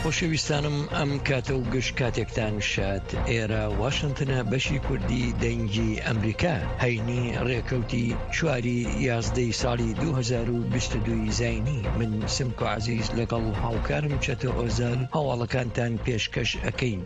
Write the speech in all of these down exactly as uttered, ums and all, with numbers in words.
خۆشەویستانم ئەم کاتە و گشت کاتێکتان شات ئێرە واشنتنە بەشی کوردی دەنگی ئەمریکا هەینی ڕێکەوتی چواری یازدەی ساڵی دوو هەزار و بیست و دوو زاینی من سمکۆ عەزیز لەگەڵ هاوکارم چەتە ئۆزال هەواڵەکانتان پێشکەش ئەکەین.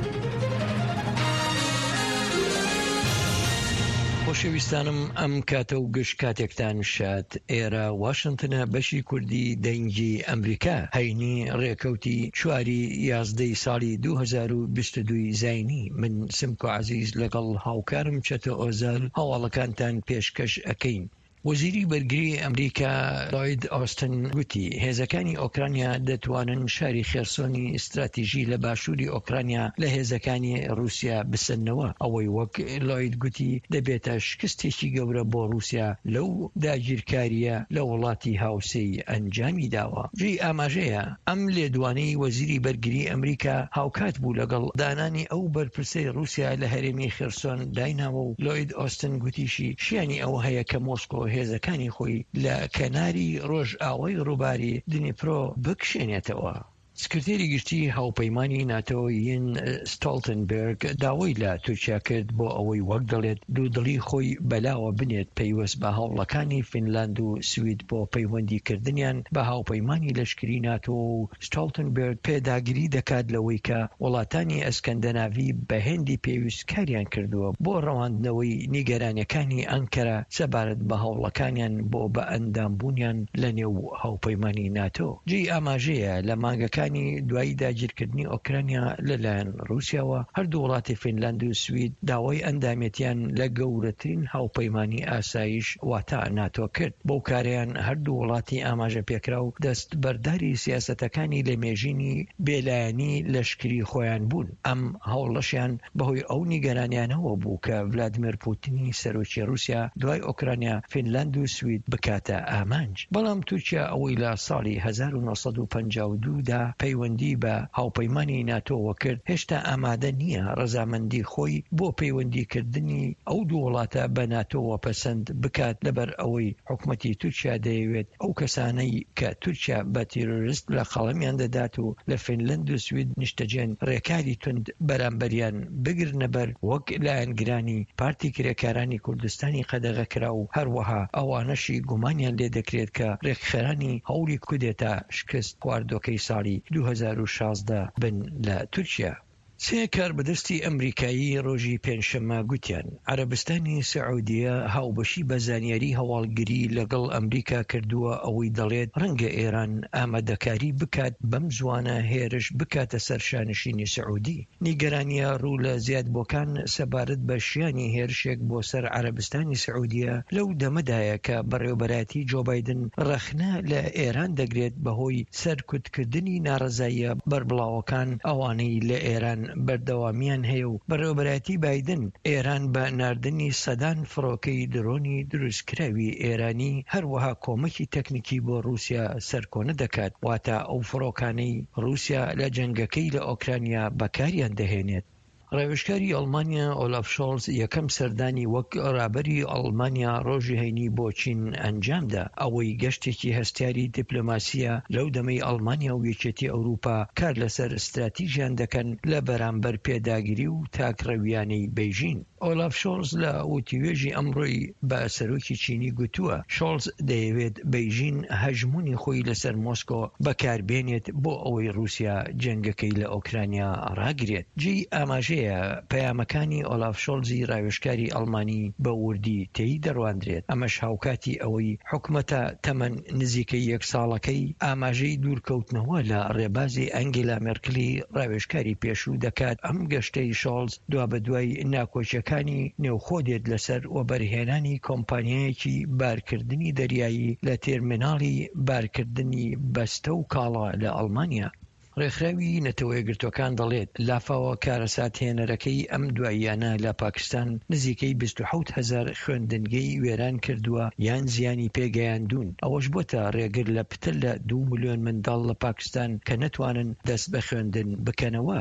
خۆشەویستانم ئەم کاتە و گشت کاتێکتان شات ئێرە واشنتنە بەشی کوردی دەنگی ئەمریکا هەینی ڕێکەوتی چواری یازدەی ساڵی دوو هەزار و بیست و دوو زاینی من سمکۆ عەزیز لەگەڵ هاوکارم چەتە ئۆزال هەواڵەکانتان پێشکەش ئەکەین. وەزیری بەرگری ئەمریکا لۆید ئۆستن گوتی هێزەکانی ئۆکرانیا دەتوانن شاری خێرسۆنی استراتیژی لە باشووری ئۆکرانیا لە هێزەکانی رووسیا بسەنەوە. ئەوەی وەک لۆید گوتی دەبێتە شکستێکی گەورە بۆ رووسیا لەو داگیرکاریە لە وڵاتی هاوسەی ئەنجامی داوە. جێی ئاماژەیە ئەم لێدوانەی وەزیری بەرگری ئەمریکا هاوکات بوو لەگەڵ دانانی ئەو بەرپرسەی رووسیا لە هەرێمی خێرسۆن دایناوە و لۆید ئۆستن گوتیشی شیانی ئەو هەیە کە مۆسکۆ هێزەکانی خۆی لە کەناری ڕۆژئاوای ڕووباری دنیپرۆ بکشێنێتەوە. سکرتێری گشتی هاوپەیمانی ناتۆ یین ستۆڵتنبێرگ داوای لە تورکیا کرد بۆ ئەوەی وەک دەڵێت دوودڵی خۆی بەلاوە بنێت پەیوەست بە هەوڵەکانی فینلاند و سوید بۆ پەیوەندیکردنیان بە هاوپەیمانی لەشکری ناتۆ و ستۆڵتنبێرگ پێداگیری دەکات لەوەی کە وڵاتانی ئەسکەندەناڤی بە هێندی پێویست کاریان کردووە بۆ ڕەواندنەوەی نیگەرانیەکانی ئەنکەرە سەبارەت بە هەوڵەکانیان بۆ بە ئەندامبوونیان لە نێو هاوپەیمانی ناتۆ. جێی ئاماژەیە لە مانگەکانی دوایی داگیرکردنی ئۆکرانیا لەلایەن رووسیاوە هەردوو وڵاتی فینلاند و سوید داوای ئەندامێتیان لە گەورەترین هاوپەیمانی ئاسایش واتە ناتۆ کرد. بەو کارەیان هەردوو وڵاتی ئاماژە پێکرا و دەست بەرداری سیاسەتەکانی لە مێژینی بێلایەنی لەشکری خۆیان بوون. ئەم هەوڵەشیان بەهۆی ئەو نیگەرانیانەوە بوو کە ڤلادیمیر پوتینی سەرۆکی رووسیا دوای ئۆکرانیا فینلاند و سوید بکاتە ئامانج. بەڵام تورکیا ئەوەی لە ساڵی هەزار و نۆسەد و پەنجا و دوو دا پەیوەندی بە هاوپەیمانی ناتۆوە کرد هێشتا ئامادە نییە ڕەزامەندی خۆی بۆ پەیوەندیکردنی ئەو دوو وڵاتە بە ناتۆوە پەسەند بکات لەبەر ئەوەی حکومەتی تورکیا دەیەوێت ئەو کەسانەی کە تورکیا بە تیرۆریست لە خەڵەمیان دەدات و لە فینلەند و سوید نیشتەجێن ڕێکاری تند بەرامبەریان بگرنە بەر وەک لایەنگرانی پارتی کرێکارانی کوردستانی قەدەغەکرا و هەروەها ئەوانەشی گومانیان لێ دەکرێت کە ڕێکخەرانی هەوڵی کودێتا شکست خواردۆکەی ساڵی دوو هەزار و شازدە بن لە تورکیا. سێ کاربەدەستی ئەمریکایی ڕۆژی پێنجشەممە گوتیان عەرەبستانی سەعودیە هاوبەشی بە زانیاری هەواڵگری لەگەڵ ئەمریکا کردووە ئەوەی دەڵێت ڕەنگە ئێران ئامادەکاری بکات بەم زوانە هێرش بکاتە سەر شانشینی سەعودی. نیگەرانیە ڕوو لە زیادبووەکان سەبارەت بە شیانی هێرشێک بۆ سەر عەرەبستانی سەعودیە لەو دەمەدایە کە بەڕێوەبەرەتی جۆ بایدن ڕەخنە لە ئێران دەگرێت بەهۆی سەرکوتکردنی ناڕەزاییە بەربڵاوەکان ئەوانەی لە ئێران بەردەوامیان هەیە و بەڕێوەبەرەتی بایدن ئێران بە ناردنی سەدان فڕۆکەی درۆنی دروستکراوی ئێرانی هەروەها کۆمەکی تەکنیکی بۆ رووسیا سەرکۆنە دەکات واتە ئەو فڕۆکانەی رووسیا لە جەنگەکەی لە ئۆکرانیا بەکاریان دەهێنێت. ڕێوشکاری ئەڵمانیا ئۆلاف شۆڵز یەکەم سەردانی وەک ڕابەری ئەڵمانیا ڕۆژی هەینی بۆ چین ئەنجامدا. ئەوەی گەشتێکی هەستیاری دیپلۆماسیە لەو دەمەی ئەڵمانیا و یەکێتی ئەوروپا کار لەسەر استراتیژیان دەکەن لە بەرامبەر پێداگیری و تاکڕەویانەی بەیژین. ئۆلاف شۆڵز لە وتیوێژی ئەمڕۆی بە سەرۆکی چینی گوتووە شۆڵز دەیەوێت بەیژین هەژمونی خۆی لەسەر مۆسکۆ بەکاربێنێت بۆ ئەوەی رووسیا جەنگەکەی لە ئۆکرانیا ڕاگرێت. جێی ئاماژەیە پەیامەکانی ئۆلاف شۆڵزی ڕاوێژکاری ئەڵمانی بە وردی تێی دەڕواندرێت. ئەمەش هاوکاتی ئەوەی حکومەتە تەمەن نزیکەی یەک ساڵەکەی ئاماژەی دوورکەوتنەوە لە ڕێبازی ئەنگێلا مێرکلی ڕاوێژکاری پێشوو دەکات. ئەم گەشتەی شۆڵز دوا بە دوای ناکۆچیەکانی نێوخۆدێت لەسەر وەبەرهێنانی کۆمپانیایەکی بارکردنی دەریایی لە تێرمیناڵی بارکردنی بەستە و کاڵا لە ئەڵمانیا. ڕێکخراوی نەتەوە یەکگرتووەکان دەڵێت لافاوە کارەساتهێنەرەکەی ئەم دواییانە لە پاکستان نزیکەی بیست و حەوت هەزار خوێندنگەی وێران کردووە یان زیانی پێگەیاندوون. ئەوەش بۆتە ڕێگر لە پتر لە دوو ملیۆن منداڵ لە پاکستان کە نەتوانن دەست بە خوێندن بکەنەوە.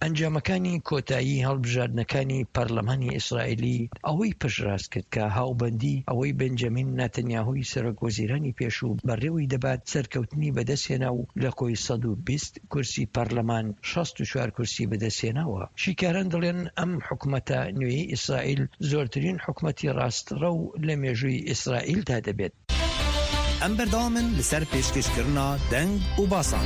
ئەنجامەکانی کۆتایی هەڵبژاردنەکانی پەرلەمانی ئیسرائیلی ئەوەی پشتڕاست کرد کە هاوبەندی ئەوەی بنجەمین نەتەنیاهوی سەرۆکوەزیرانی پێشوو بەڕێوەی دەبات سەرکەوتنی بەدەستهێنا و لە کۆی سەد و بیست کورسی پەرلەمان شەست و چوار کورسی بەدەستهێناوە. شیکاران دەڵێن ئەم حکومەتە نوێی ئیسرائیل زۆرترین حکومەتی ڕاستڕەو لە مێژووی ئیسرائیلدا دەبێت. ئەم بەردەوامن لەسەر پێشکەشکردنا دەنگ و باسان.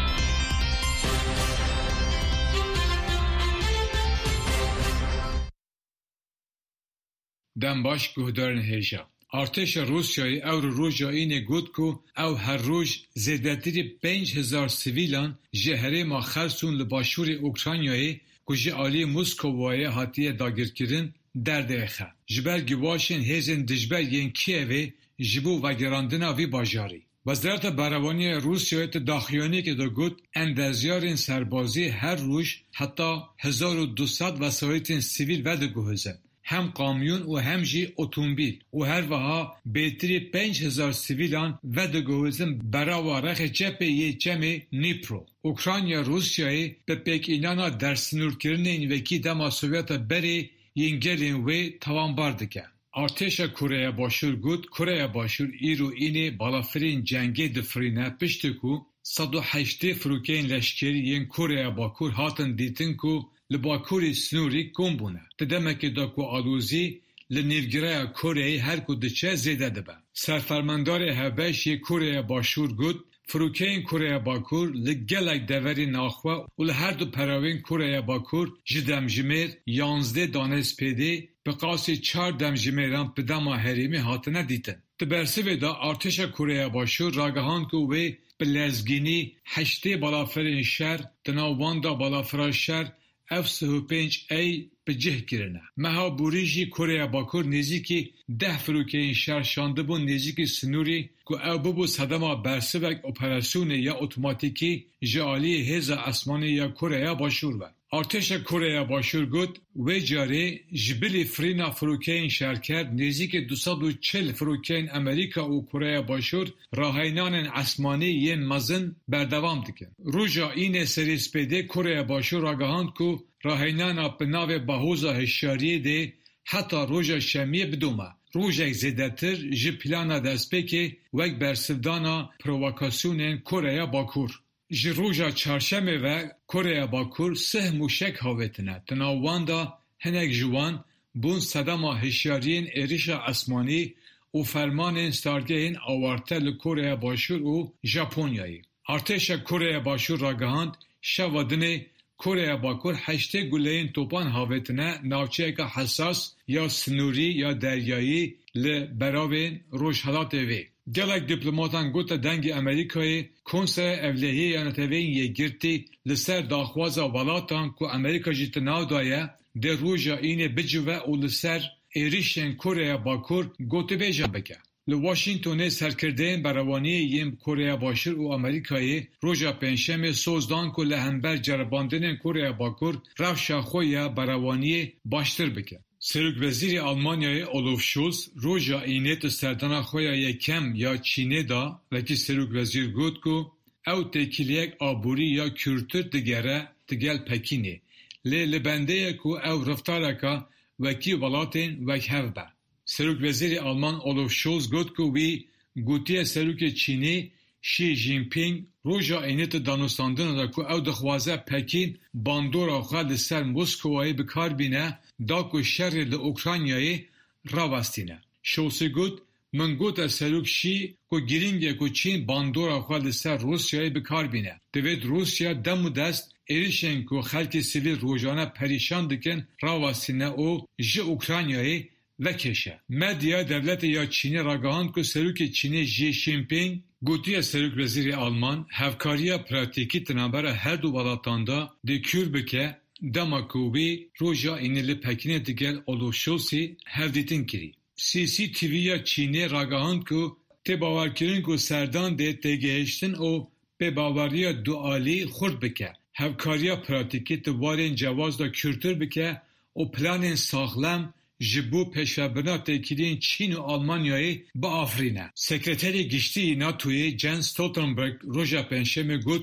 دم باش گهدارن هێژە. ارتشا روسیای او رو روژا اینه گود کو او هر روژ زیدتری پنج هزار سیویلان جهره ما خرسون لباشور اوکراینیای که جه آلی موسکووای هاتیه داگرکرین درده اخه. جبر گواشین هیزن دجبر ین کیوه جبو و گراندنا وی باجاری. وزارت بهره‌وانی روسیای داخلیانی که دا گود اندازیارین سربازی هر روز حتی هزار و دویست وسایل سیویل وده گوهزن. هم کامیون و هم جی اتومبیل و هر وها بیتری پنج هزار سیویلان و دگوزن برا وارخ جبه یه جمع نیپرو. اوکراینیا روسیای به پیک اینانا در سنور کرنین وکی دما سوویت بری ینگلین و توان باردکه. ارتشا کره باشور گود کره باشور ایرو اینه بالافرین جنگی دفرینه پشتکو صد و هشت فروکین لشکری ین کره باکور هاتن دیتن کو لباکوری سنوری کم بونه. تدمکی دا کو آلوزی لنیوگیره کره هر کو دچه زیده دبه. سرفرماندار هبش یک کره باشور گود فروکین کره باکور لگلک دوری ناخوه و لهر دو پراوین کره باکور جدم جمیر یانزده دانه سپیده به قاسی چار دم جمیران پدما هریمی هاتنه دیتن. تبرسوی دا ارتش کره باشور راگهان که وی به لزگینی هشته بالافرین شهر تناوان دا بالافران شهر اف سه و پنج ای به جه گرنه. مها بوریجی کره باکور نزیکی ده فروکین شهر شانده بون نزیکی سنوری که او ببو صدما برسوک اپراسیون یا اتوماتیکی جالی هزا اسمانی یا کره باشور و. ارتش کره باشور گود و جاره جبلی فرینا فروکین شهر کرد نزیک دویست و چهل فروکین امریکا و کره باشور راهینان اسمانی ین مزن بردوام دکن. روژا این سری سپیده کره باشور آگاهاند که راهینان پناو باهوزا هشیاریه ده حتی روژا شمیه بدومه. روژا زیدتر جی پلانا دستپیکه وک برسفدانا پروواکاسیونین کره باکور. جی روژا چارشمه و کره باکور سه موشک هاوتنه. تناوان دا هنک جوان بون صدما هشیارین ایریشا اسمانی و فرمان ستارگین آوارته لکره باشور و ژاپنیایی. ارتش کره باشور راگهاند شوادنه کره باکور هشته گلهین توپان هاوتنه ناوچه که حساس یا سنوری یا دریایی لبراوین روشهلات وی. گلک دیپلماتان گوتا دنگ امریکای کنسر اولهی یا نتوین یه گرتی لسر داخوازا ولاتان که امریکا جیت ناو دایه در روژا اینه بجوه و لسر ایریشن کره باکور گوته بیجا بکه. لواشنگتون سرکردین بروانی یم کره باشور و امریکای روژا پنجشنبه سوزدان که لهمبر جرباندن کره باکور رفشا خویا بروانی باشتر بکه. سرک وزیر آلمانیای اولوف شولز روژا اینت سردانا خویا یکم یا چینه دا وکی سرک وزیر گود که او تکیلیک آبوری یا کورتر دگره تگل پکینه. لی لبنده که او رفتاره که وکی ولاتین وک هف با. سرک وزیر آلمان اولوف شولز گود که وی گوتی سرک چینه شی جینپینگ روژا اینت دانستاندن دا که او دخوازه پکین باندورا خواه لسر موسکوهای بکار بینه دا که شر لأوکراینیای راوستینه. شولز گود من گوت سرک شی که گرینگه که چین باندورا خواه لسر روسیای بکار بینه. دوید روسیا دم و دست ایریشن که خلک سیویل روزانه پریشان دکن راوستینه و جه اوکراینیای وکشه. مدیا دولت یا چینی راگهاند که سرک چینی جی جینپینگ گوتی سرک وزیر آلمان هفکاریا پراتیکی تنابر هر دو ولاتاندا ده کور بکه دماکوبی روژا اینلی پکینه دیگر اولوشوسی هفدیتین کری. سی سی تیوی یا چینی راگهاند که تی باورکرین که سردان ده تگهشتن و به باوریا دوالی خورد بکه. هفکاریا پراتیکی توارین جواز دا کورتر بکه و پلان ساغلم جبو پیشبرنا تکیلین چین و آلمانیایی با آفرینه. سکرتری گشتی ناتوی جن ستولتنبرگ روژا پنجشنبه گفت که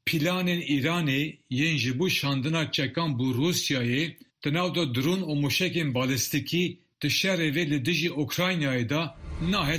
Planên Îranê yên ji bo şandina çekan bû Rûsyayê di nav da dron û mûşekên balîstîkî di şerê vê li dijî Ukraynayê de nahet